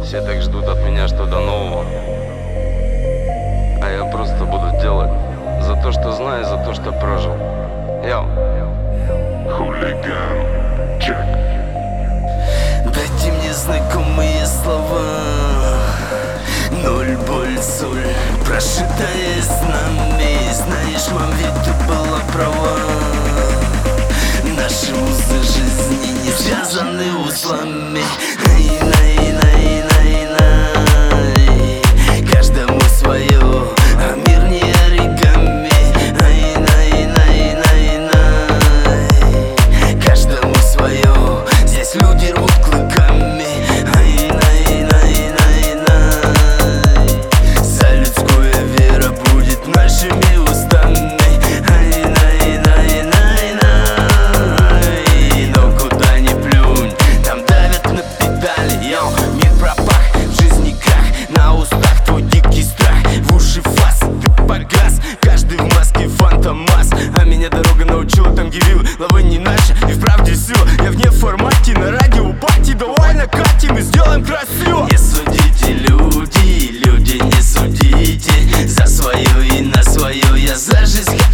Все так ждут от меня что-то нового, а я просто буду делать за то, что знаю, за то, что прожил. Йоу. Хулиган, чек. Дайте мне знакомые слова. Ноль, боль, соль, прошитая знами. Знаешь, мам, ведь ты была права. Наши узы жизни не связаны узлами. Каждому свое, а мир не оригами. Каждому свое, здесь люди рвут клыками. За людскую вера будет нашими устами. Но куда ни плюнь, там давят на педали. Йоу, мир пропах, в жизни крах, на устах твой дикий страх. В уши фас, ты погас, каждый в маске фантомас. А меня дорога научила, там где вилы, лавы не наша, и вправде сила. Я вне формате, на радио пати, давай накатим и сделаем красиво. Не судите, люди, люди, не судите. За свое и на свое я за жизнь